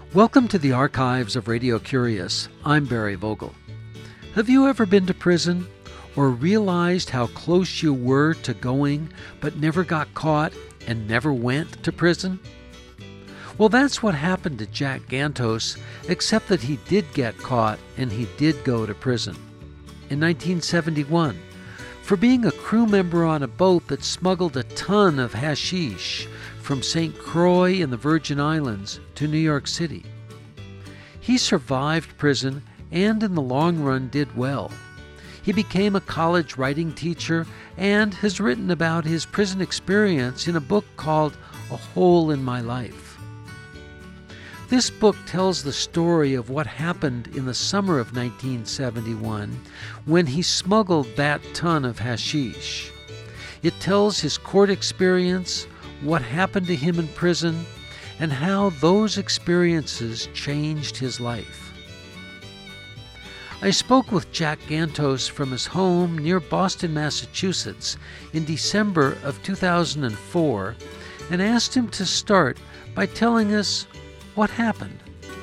Welcome to the archives of Radio Curious. I'm Barry Vogel. Have you ever been to prison or realized how close you were to going but never got caught and never went to prison? Well, that's what happened to Jack Gantos, except that he did get caught and he did go to prison. In 1971, for being a crew member on a boat that smuggled a ton of hashish from St. Croix in the Virgin Islands to New York City. He survived prison and in the long run did well. He became a college writing teacher and has written about his prison experience in a book called A Hole in My Life. This book tells the story of what happened in the summer of 1971 when he smuggled that ton of hashish. It tells his court experience, what happened to him in prison, and how those experiences changed his life. I spoke with Jack Gantos from his home near Boston, Massachusetts in December of 2004 and asked him to start by telling us what happened.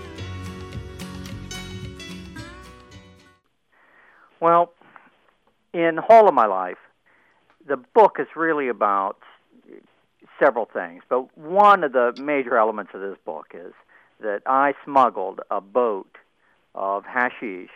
Well, in Hole of My Life, the book is really about several things, but one of the major elements of this book is that I smuggled a boat of hashish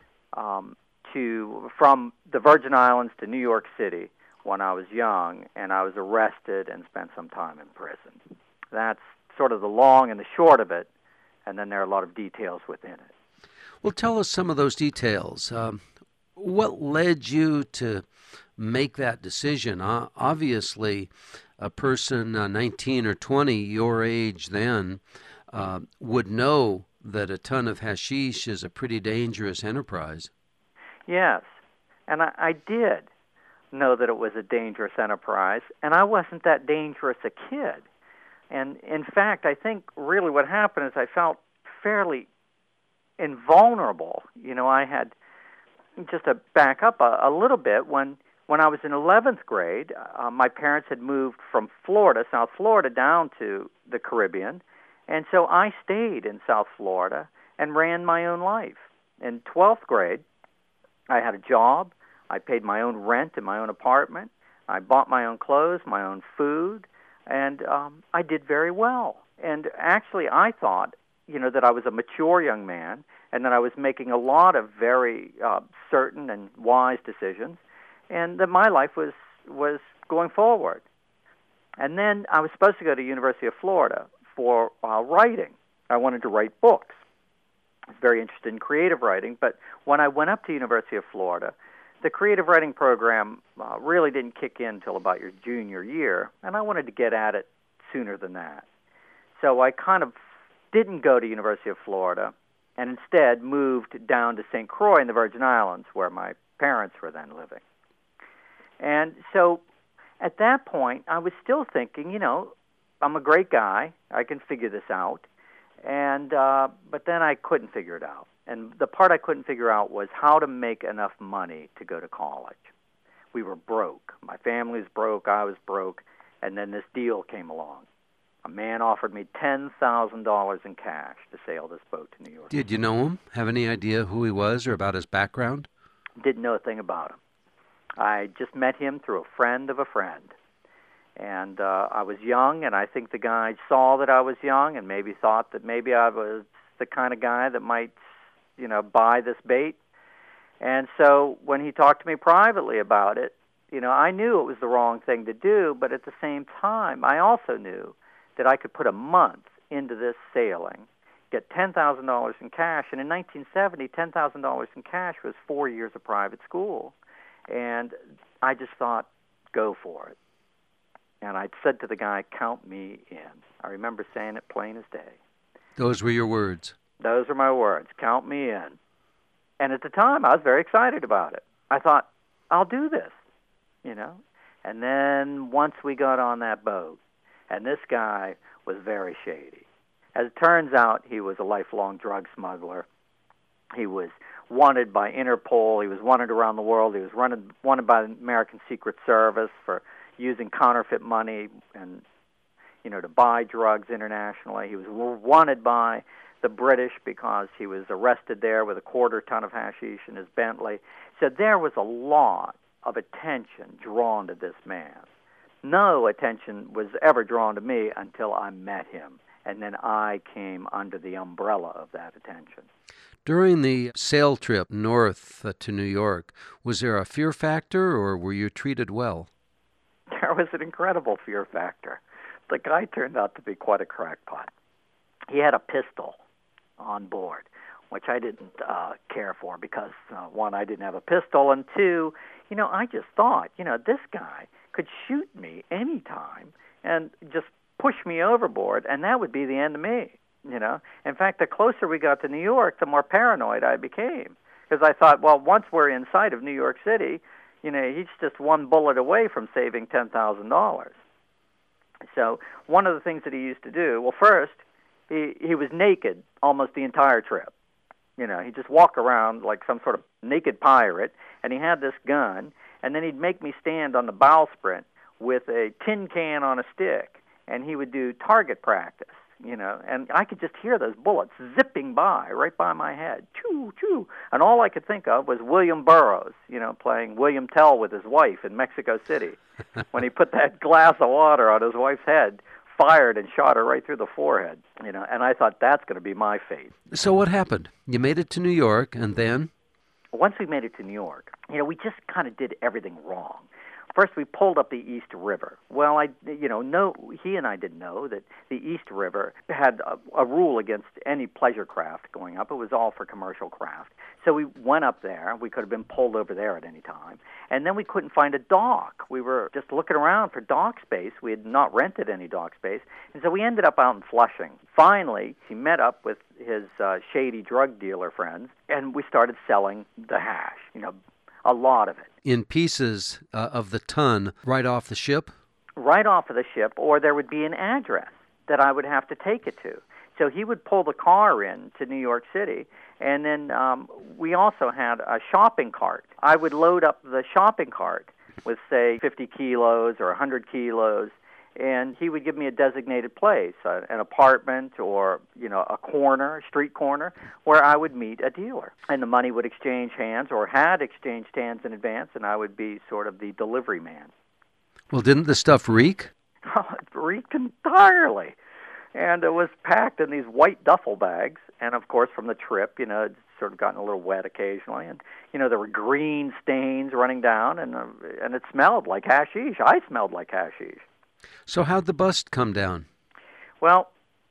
from the Virgin Islands to New York City when I was young, and I was arrested and spent some time in prison. That's sort of the long and the short of it, and then there are a lot of details within it. Well, tell us some of those details. What led you to make that decision? Obviously, a person 19 or 20, your age then, would know that a ton of hashish is a pretty dangerous enterprise. Yes, and I did know that it was a dangerous enterprise, and I wasn't that dangerous a kid. And in fact, I think really what happened is I felt fairly invulnerable. You know, I had, just to back up a little bit, when I was in 11th grade, my parents had moved from Florida, South Florida, down to the Caribbean, and so I stayed in South Florida and ran my own life. In 12th grade, I had a job. I paid my own rent in my own apartment. I bought my own clothes, my own food, and I did very well. And actually, I thought, that I was a mature young man and that I was making a lot of very certain and wise decisions, and that my life was going forward. And then I was supposed to go to University of Florida for writing. I wanted to write books. I was very interested in creative writing, but when I went up to University of Florida, the creative writing program really didn't kick in until about your junior year, and I wanted to get at it sooner than that. So I kind of didn't go to University of Florida and instead moved down to St. Croix in the Virgin Islands, where my parents were then living. And so at that point, I was still thinking, I'm a great guy. I can figure this out. And but then I couldn't figure it out. And the part I couldn't figure out was how to make enough money to go to college. We were broke. My family was broke. I was broke. And then this deal came along. A man offered me $10,000 in cash to sail this boat to New York. Did you know him? Have any idea who he was or about his background? Didn't know a thing about him. I just met him through a friend of a friend. And I was young, and I think the guy saw that I was young and maybe thought that maybe I was the kind of guy that might, buy this bait. And so when he talked to me privately about it, I knew it was the wrong thing to do, but at the same time, I also knew that I could put a month into this sailing, get $10,000 in cash, and in 1970, $10,000 in cash was 4 years of private school. And I just thought, go for it. And I said to the guy, count me in. I remember saying it plain as day. Those were your words. Those are my words. Count me in. And at the time, I was very excited about it. I thought, I'll do this, And then once we got on that boat, and this guy was very shady. As it turns out, he was a lifelong drug smuggler. He was wanted by Interpol. He was wanted around the world. He was wanted by the American Secret Service for using counterfeit money and, to buy drugs internationally. He was wanted by the British because he was arrested there with a quarter ton of hashish in his Bentley. So there was a lot of attention drawn to this man. No attention was ever drawn to me until I met him, and then I came under the umbrella of that attention. During the sail trip north to New York, was there a fear factor, or were you treated well? There was an incredible fear factor. The guy turned out to be quite a crackpot. He had a pistol on board, which I didn't care for because, one, I didn't have a pistol, and two, I just thought, this guy could shoot me anytime and just push me overboard, and that would be the end of me, In fact, the closer we got to New York, the more paranoid I became, because I thought, well, once we're in sight of New York City, he's just one bullet away from saving $10,000. So one of the things that he used to do, well, first, he was naked almost the entire trip. He'd just walk around like some sort of naked pirate, and he had this gun, and then he'd make me stand on the bowsprit with a tin can on a stick, and he would do target practice, and I could just hear those bullets zipping by, right by my head, choo, choo, and all I could think of was William Burroughs, playing William Tell with his wife in Mexico City, when he put that glass of water on his wife's head, fired and shot her right through the forehead, and I thought that's going to be my fate. So what happened? You made it to New York, and then? Once we made it to New York, we just kind of did everything wrong. First, we pulled up the East River. Well, he and I didn't know that the East River had a rule against any pleasure craft going up. It was all for commercial craft. So we went up there. We could have been pulled over there at any time. And then we couldn't find a dock. We were just looking around for dock space. We had not rented any dock space. And so we ended up out in Flushing. Finally, he met up with his shady drug dealer friends, and we started selling the hash, a lot of it. In pieces of the ton right off the ship? Right off of the ship, or there would be an address that I would have to take it to. So he would pull the car in to New York City, and then we also had a shopping cart. I would load up the shopping cart with, say, 50 kilos or 100 kilos, and he would give me a designated place, an apartment or, a corner, street corner, where I would meet a dealer. And the money would exchange hands or had exchanged hands in advance, and I would be sort of the delivery man. Well, didn't the stuff reek? Oh, it reeked entirely. And it was packed in these white duffel bags. And, of course, from the trip, it's sort of gotten a little wet occasionally. And, there were green stains running down, and it smelled like hashish. I smelled like hashish. So how'd the bust come down? Well,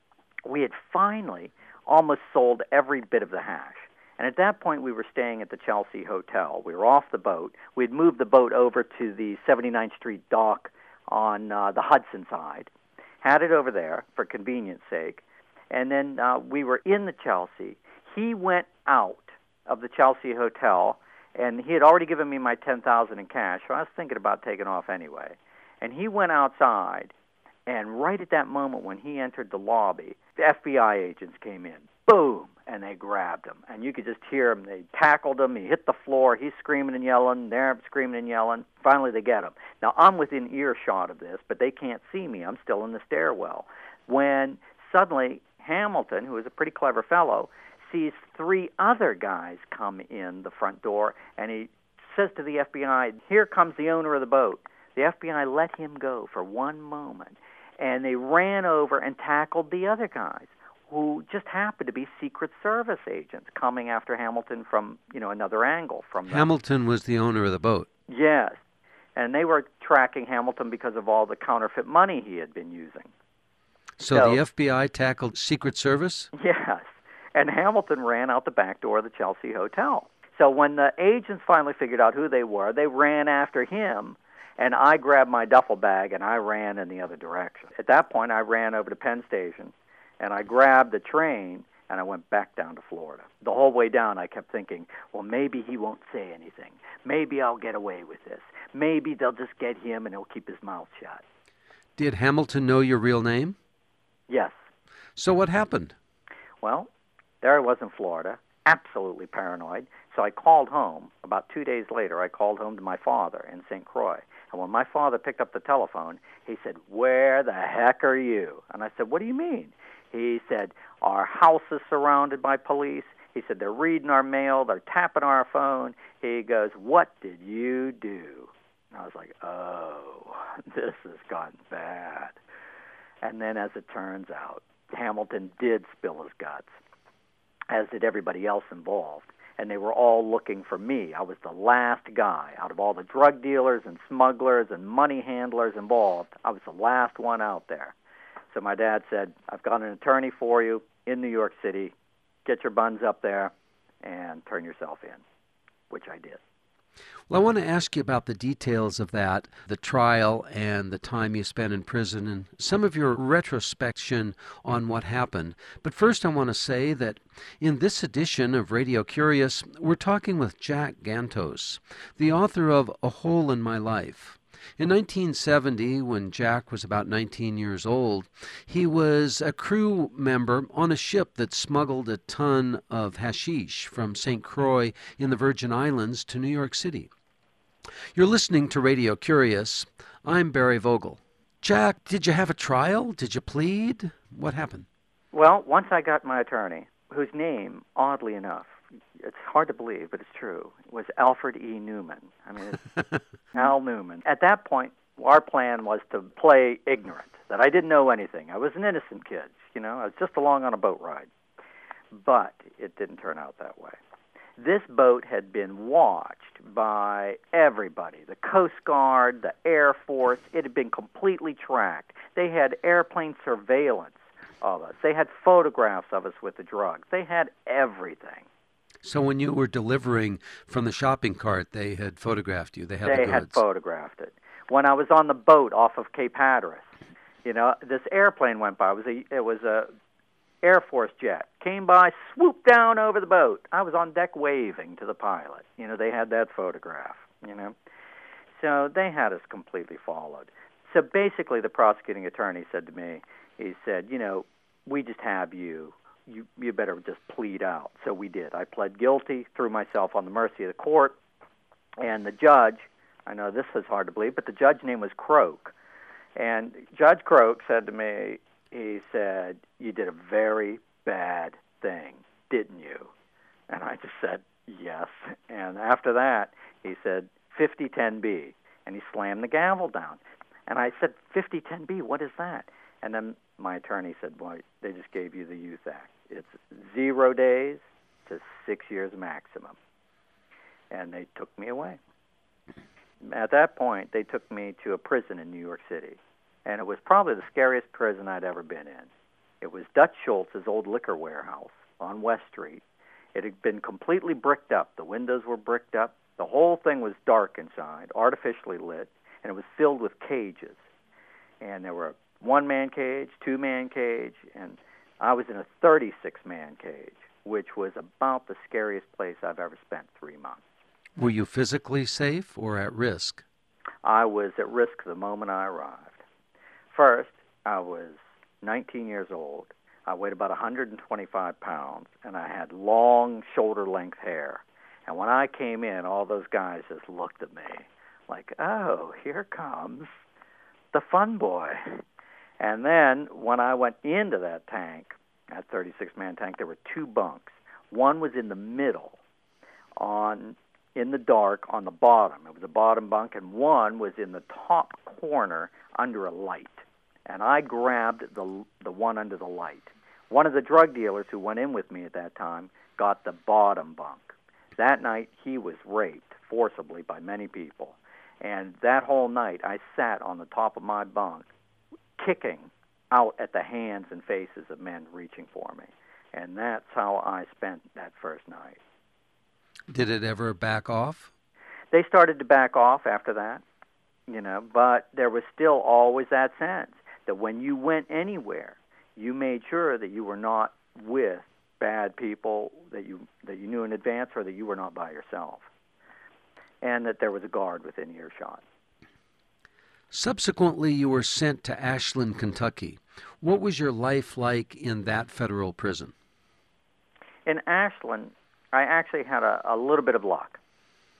we had finally almost sold every bit of the hash. And at that point, we were staying at the Chelsea Hotel. We were off the boat. We'd moved the boat over to the 79th Street dock on the Hudson side, had it over there for convenience sake. And then we were in the Chelsea. He went out of the Chelsea Hotel, and he had already given me my $10,000 in cash, so I was thinking about taking off anyway. And he went outside, and right at that moment when he entered the lobby, the FBI agents came in. Boom! And they grabbed him. And you could just hear him. They tackled him. He hit the floor. He's screaming and yelling. They're screaming and yelling. Finally, they get him. Now, I'm within earshot of this, but they can't see me. I'm still in the stairwell. When suddenly Hamilton, who is a pretty clever fellow, sees three other guys come in the front door, and he says to the FBI, "Here comes the owner of the boat." The FBI let him go for one moment, and they ran over and tackled the other guys, who just happened to be Secret Service agents coming after Hamilton from, another angle. Hamilton was the owner of the boat. Yes, and they were tracking Hamilton because of all the counterfeit money he had been using. So the FBI tackled Secret Service? Yes, and Hamilton ran out the back door of the Chelsea Hotel. So when the agents finally figured out who they were, they ran after him, and I grabbed my duffel bag and I ran in the other direction. At that point, I ran over to Penn Station, and I grabbed the train, and I went back down to Florida. The whole way down, I kept thinking, well, maybe he won't say anything. Maybe I'll get away with this. Maybe they'll just get him and he'll keep his mouth shut. Did Hamilton know your real name? Yes. So what happened? Well, there I was in Florida, absolutely paranoid. So I called home. About 2 days later, I called home to my father in St. Croix. And when my father picked up the telephone, he said, "Where the heck are you?" And I said, "What do you mean?" He said, "Our house is surrounded by police." He said, "They're reading our mail. They're tapping our phone." He goes, "What did you do?" And I was like, oh, this has gotten bad. And then as it turns out, Hamilton did spill his guts, as did everybody else involved. And they were all looking for me. I was the last guy out of all the drug dealers and smugglers and money handlers involved. I was the last one out there. So my dad said, "I've got an attorney for you in New York City. Get your buns up there and turn yourself in," which I did. Well, I want to ask you about the details of that, the trial and the time you spent in prison and some of your retrospection on what happened. But first I want to say that in this edition of Radio Curious, we're talking with Jack Gantos, the author of A Hole in My Life. In 1970, when Jack was about 19 years old, he was a crew member on a ship that smuggled a ton of hashish from St. Croix in the Virgin Islands to New York City. You're listening to Radio Curious. I'm Barry Vogel. Jack, did you have a trial? Did you plead? What happened? Well, once I got my attorney, whose name, oddly enough, it's hard to believe, but it's true, was Alfred E. Newman. I mean, it's Al Newman. At that point, our plan was to play ignorant, that I didn't know anything. I was an innocent kid, I was just along on a boat ride. But it didn't turn out that way. This boat had been watched by everybody, the Coast Guard, the Air Force. It had been completely tracked. They had airplane surveillance of us. They had photographs of us with the drugs. They had everything. So when you were delivering from the shopping cart, they had photographed you. They had the goods. They had photographed it. When I was on the boat off of Cape Hatteras, this airplane went by. It was a Air Force jet. Came by, swooped down over the boat. I was on deck waving to the pilot. They had that photograph, So they had us completely followed. So basically the prosecuting attorney said to me, he said, we just have you. You better just plead out. So we did. I pled guilty, threw myself on the mercy of the court, and the judge, I know this is hard to believe, but the judge's name was Croak. And Judge Croak said to me, he said, "You did a very bad thing, didn't you?" And I just said, "Yes." And after that, he said, 5010B, and he slammed the gavel down. And I said, 5010B, what is that? And then my attorney said, "Boy, they just gave you the Youth Act. It's 0 days to 6 years maximum." And they took me away. At that point, they took me to a prison in New York City. And it was probably the scariest prison I'd ever been in. It was Dutch Schultz's old liquor warehouse on West Street. It had been completely bricked up. The windows were bricked up. The whole thing was dark inside, artificially lit, and it was filled with cages. And there were a one-man cage, two-man cage, and I was in a 36-man cage, which was about the scariest place I've ever spent 3 months. Were you physically safe or at risk? I was at risk the moment I arrived. First, I was 19 years old. I weighed about 125 pounds, and I had long shoulder-length hair. And when I came in, all those guys just looked at me like, "Oh, here comes the fun boy." And then when I went into that tank, that 36-man tank, there were 2 bunks. One was in the middle, in the dark, on the bottom. It was a bottom bunk, and one was in the top corner under a light. And I grabbed the one under the light. One of the drug dealers who went in with me at that time got the bottom bunk. That night, he was raped forcibly by many people. And that whole night, I sat on the top of my bunk, kicking out at the hands and faces of men reaching for me. And that's how I spent that first night. Did it ever back off? They started to back off after that, but there was still always that sense that when you went anywhere, you made sure that you were not with bad people that you knew in advance, or that you were not by yourself, and that there was a guard within earshot. Subsequently, you were sent to Ashland, Kentucky. What was your life like in that federal prison? In Ashland, I actually had a little bit of luck.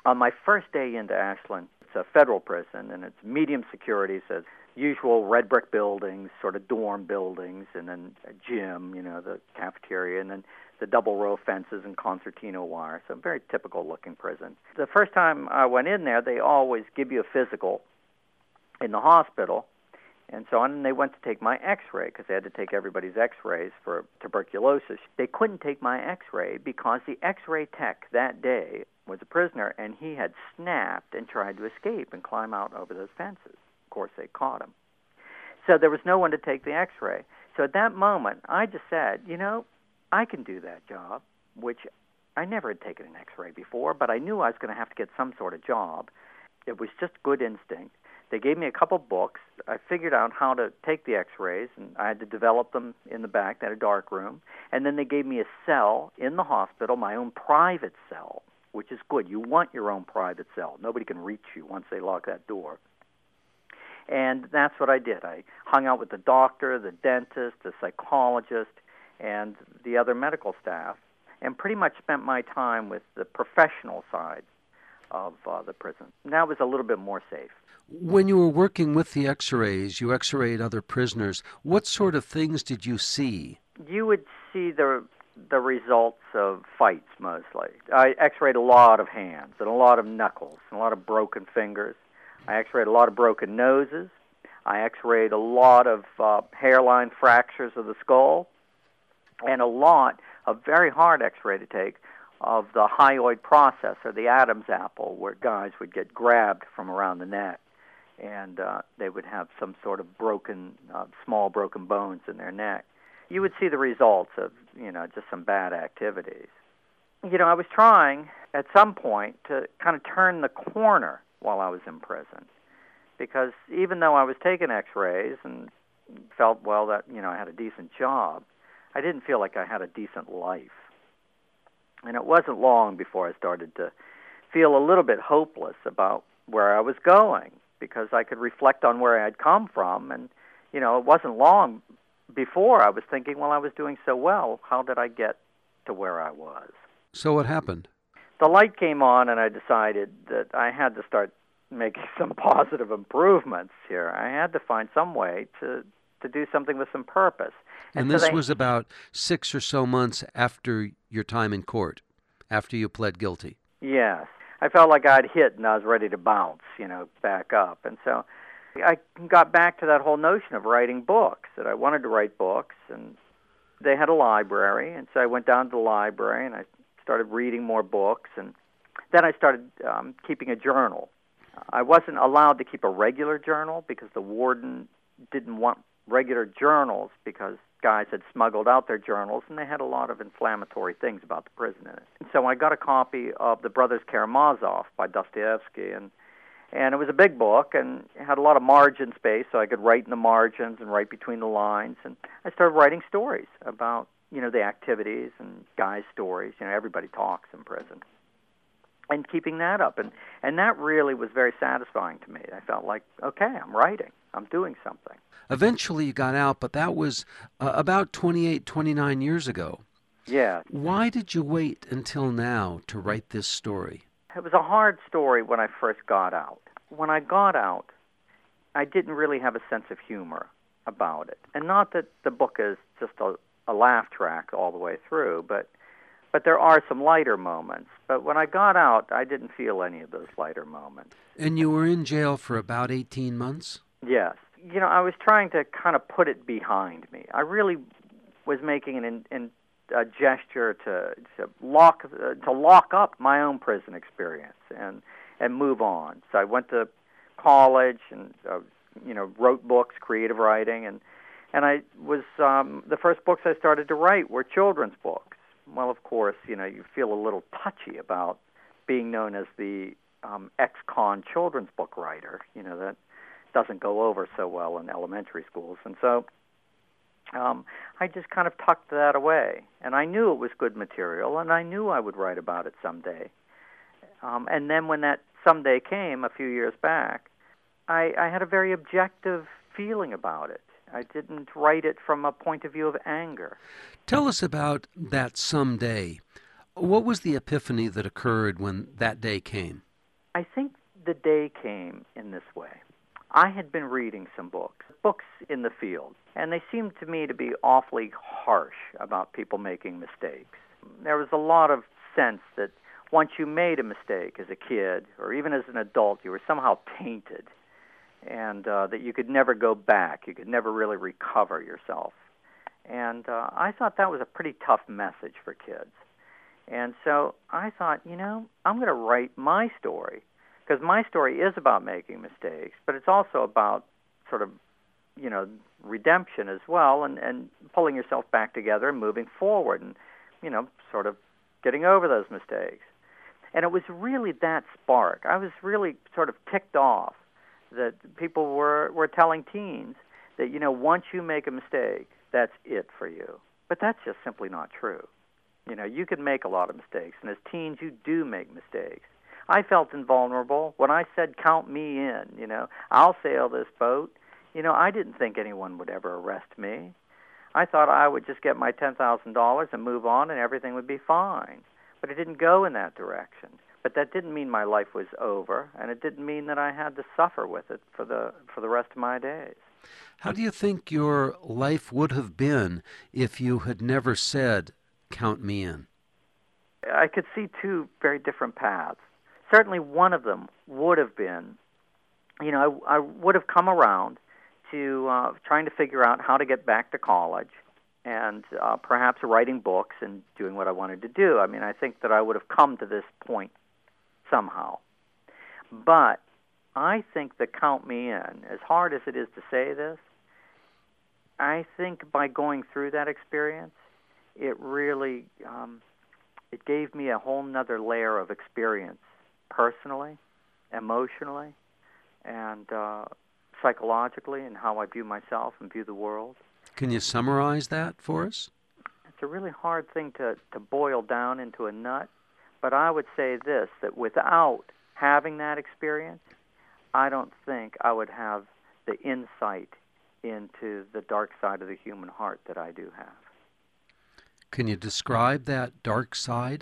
On my first day into Ashland, it's a federal prison, and it's medium security, so it's usual red brick buildings, sort of dorm buildings, and then a gym, the cafeteria, and then the double row fences and concertina wire. So a very typical looking prison. The first time I went in there, they always give you a physical in the hospital. And so on, and they went to take my x-ray because they had to take everybody's x-rays for tuberculosis. They couldn't take my x-ray because the x-ray tech that day was a prisoner, and he had snapped and tried to escape and climb out over those fences. Of course, they caught him. So there was no one to take the x-ray. So at that moment, I just said, I can do that job, which I never had taken an x-ray before, but I knew I was going to have to get some sort of job. It was just good instinct. They gave me a couple books. I figured out how to take the x-rays, and I had to develop them in the back. They had a dark room. And then they gave me a cell in the hospital, my own private cell, which is good. You want your own private cell. Nobody can reach you once they lock that door. And that's what I did. I hung out with the doctor, the dentist, the psychologist, and the other medical staff, and pretty much spent my time with the professional side of the prison. And that was a little bit more safe. When you were working with the x-rays, you x-rayed other prisoners. What sort of things did you see? You would see the results of fights mostly. I x-rayed a lot of hands and a lot of knuckles and a lot of broken fingers. I x-rayed a lot of broken noses. I x-rayed a lot of hairline fractures of the skull and a lot of very hard x-ray to take of the hyoid process, or the Adam's apple, where guys would get grabbed from around the neck, and they would have some sort of small broken bones in their neck. You would see the results of, just some bad activities. I was trying at some point to kind of turn the corner while I was in prison, because even though I was taking x-rays and felt, that, I had a decent job, I didn't feel like I had a decent life. And it wasn't long before I started to feel a little bit hopeless about where I was going, because I could reflect on where I had come from. And, it wasn't long before I was thinking, I was doing so well. How did I get to where I was? So what happened? The light came on, and I decided that I had to start making some positive improvements here. I had to find some way to do something with some purpose. And this was about 6 or so months after your time in court, after you pled guilty. Yes. I felt like I'd hit and I was ready to bounce, back up. And so I got back to that whole notion of writing books, that I wanted to write books. And they had a library, and so I went down to the library and I started reading more books. And then I started keeping a journal. I wasn't allowed to keep a regular journal because the warden didn't want regular journals, because guys had smuggled out their journals, and they had a lot of inflammatory things about the prison in it. And so I got a copy of The Brothers Karamazov by Dostoevsky, and it was a big book, and it had a lot of margin space, so I could write in the margins and write between the lines. And I started writing stories about, the activities and guys' stories. Everybody talks in prison. And keeping that up. And that really was very satisfying to me. I felt like, okay, I'm writing. I'm doing something. Eventually you got out, but that was about 28, 29 years ago. Yeah. Why did you wait until now to write this story? It was a hard story when I first got out. When I got out, I didn't really have a sense of humor about it. And not that the book is just a laugh track all the way through, but there are some lighter moments. But when I got out, I didn't feel any of those lighter moments. And you were in jail for about 18 months? Yes. I was trying to kind of put it behind me. I really was making a gesture to lock up my own prison experience and move on. So I went to college and wrote books, creative writing, and I was the first books I started to write were children's books. Well, of course, you feel a little touchy about being known as the ex-con children's book writer. That doesn't go over so well in elementary schools. And so I just kind of tucked that away. And I knew it was good material, and I knew I would write about it someday. And then when that someday came a few years back, I had a very objective feeling about it. I didn't write it from a point of view of anger. Tell us about that someday. What was the epiphany that occurred when that day came? I think the day came in this way. I had been reading some books in the field, and they seemed to me to be awfully harsh about people making mistakes. There was a lot of sense that once you made a mistake as a kid, or even as an adult, you were somehow tainted, and that you could never go back. You could never really recover yourself. And I thought that was a pretty tough message for kids. And so I thought, I'm going to write my story, because my story is about making mistakes, but it's also about sort of, redemption as well, and pulling yourself back together and moving forward and, sort of getting over those mistakes. And it was really that spark. I was really sort of ticked off that people were telling teens that, once you make a mistake, that's it for you. But that's just simply not true. You can make a lot of mistakes, and as teens, you do make mistakes. I felt invulnerable when I said, count me in, I'll sail this boat. I didn't think anyone would ever arrest me. I thought I would just get my $10,000 and move on and everything would be fine. But it didn't go in that direction. But that didn't mean my life was over, and it didn't mean that I had to suffer with it for the rest of my days. How do you think your life would have been if you had never said, count me in? I could see two very different paths. Certainly one of them would have been, I would have come around to trying to figure out how to get back to college and perhaps writing books and doing what I wanted to do. I mean, I think that I would have come to this point somehow. But I think that count me in, as hard as it is to say this, I think by going through that experience, it really, it gave me a whole nother layer of experience personally, emotionally, and psychologically, and how I view myself and view the world. Can you summarize that for us? It's a really hard thing to boil down into a nut, but I would say this, that without having that experience, I don't think I would have the insight into the dark side of the human heart that I do have. Can you describe that dark side?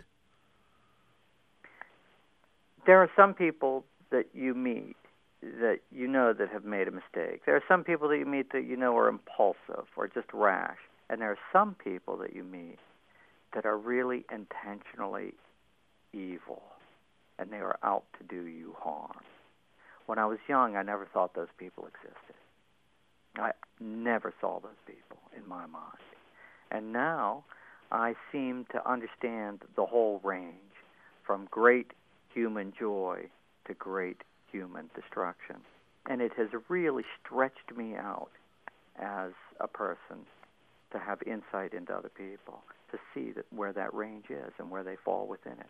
There are some people that you meet that that have made a mistake. There are some people that you meet that are impulsive or just rash. And there are some people that you meet that are really intentionally evil, and they are out to do you harm. When I was young, I never thought those people existed. I never saw those people in my mind. And now I seem to understand the whole range, from great human joy to great human destruction. And it has really stretched me out as a person to have insight into other people, to see where that range is and where they fall within it.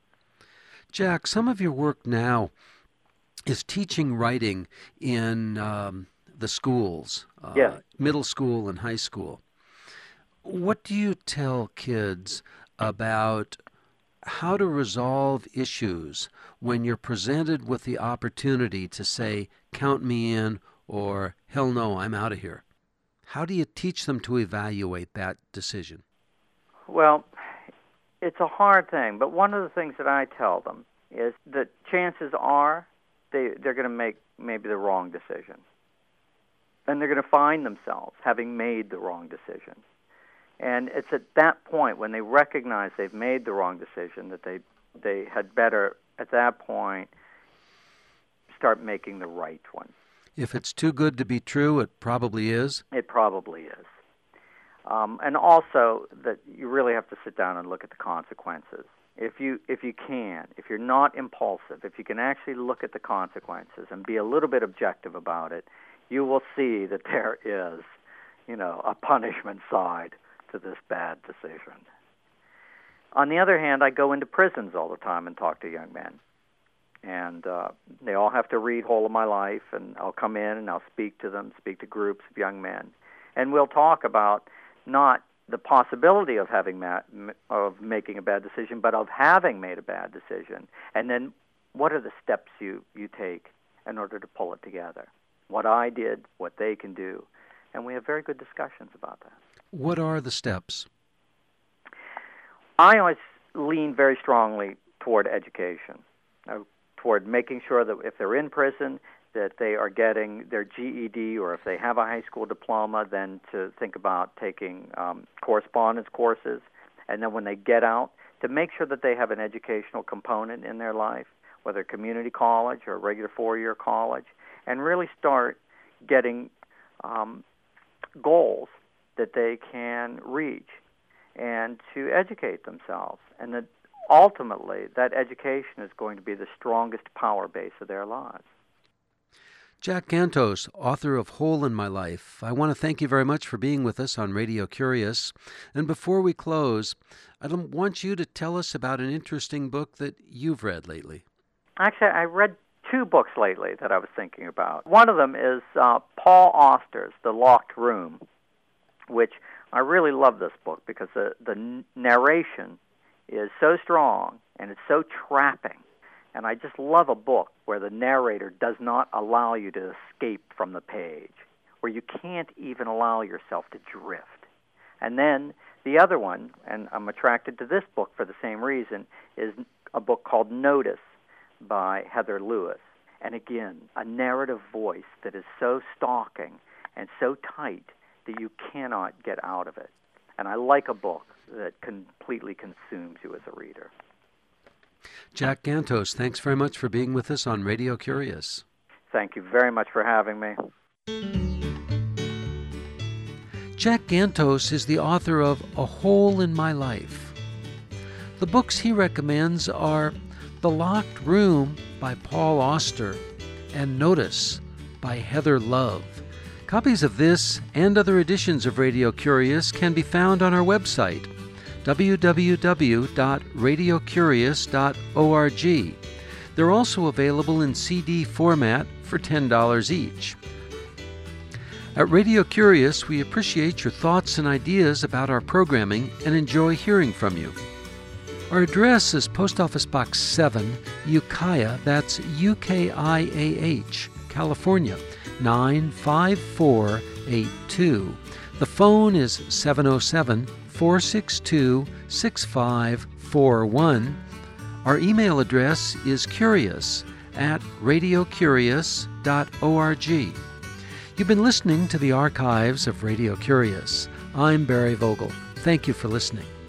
Jack, some of your work now is teaching writing in the schools, Yes. Middle school and high school. What do you tell kids about how to resolve issues when you're presented with the opportunity to say, count me in, or hell no, I'm out of here? How do you teach them to evaluate that decision? Well, it's a hard thing, but one of the things that I tell them is that chances are they're going to make maybe the wrong decision. And they're going to find themselves having made the wrong decision. And it's at that point, when they recognize they've made the wrong decision, that they had better, at that point, start making the right one. If it's too good to be true, it probably is. It probably is. And also that you really have to sit down and look at the consequences. If you're not impulsive, if you can actually look at the consequences and be a little bit objective about it, you will see that there is, a punishment side to this bad decision. On the other hand, I go into prisons all the time and talk to young men. And they all have to read Whole of My Life, and I'll come in and I'll speak to them, speak to groups of young men. And we'll talk about not the possibility of making a bad decision, but of having made a bad decision. And then what are the steps you take in order to pull it together? What I did, what they can do. And we have very good discussions about that. What are the steps? I always lean very strongly toward education, toward making sure that if they're in prison, that they are getting their GED, or if they have a high school diploma, then to think about taking correspondence courses. And then when they get out, to make sure that they have an educational component in their life, whether community college or regular four-year college, and really start getting goals that they can reach and to educate themselves. And that ultimately that education is going to be the strongest power base of their lives. Jack Gantos, author of Hole in My Life, I want to thank you very much for being with us on Radio Curious. And before we close, I want you to tell us about an interesting book that you've read lately. Actually, I read 2 books lately that I was thinking about. One of them is Paul Auster's The Locked Room, which I really love this book because the narration is so strong and it's so trapping. And I just love a book where the narrator does not allow you to escape from the page, where you can't even allow yourself to drift. And then the other one, and I'm attracted to this book for the same reason, is a book called Notice by Heather Lewis. And again, a narrative voice that is so stalking and so tight that you cannot get out of it. And I like a book that completely consumes you as a reader. Jack Gantos, thanks very much for being with us on Radio Curious. Thank you very much for having me. Jack Gantos is the author of A Hole in My Life. The books he recommends are The Locked Room by Paul Auster and Notice by Heather Love. Copies of this and other editions of Radio Curious can be found on our website, www.radiocurious.org. They're also available in CD format for $10 each. At Radio Curious, we appreciate your thoughts and ideas about our programming and enjoy hearing from you. Our address is Post Office Box 7, Ukiah, that's UKIAH, California, 95482. The phone is 707-462-6541. Our email address is curious@radiocurious.org. You've been listening to the archives of Radio Curious. I'm Barry Vogel. Thank you for listening.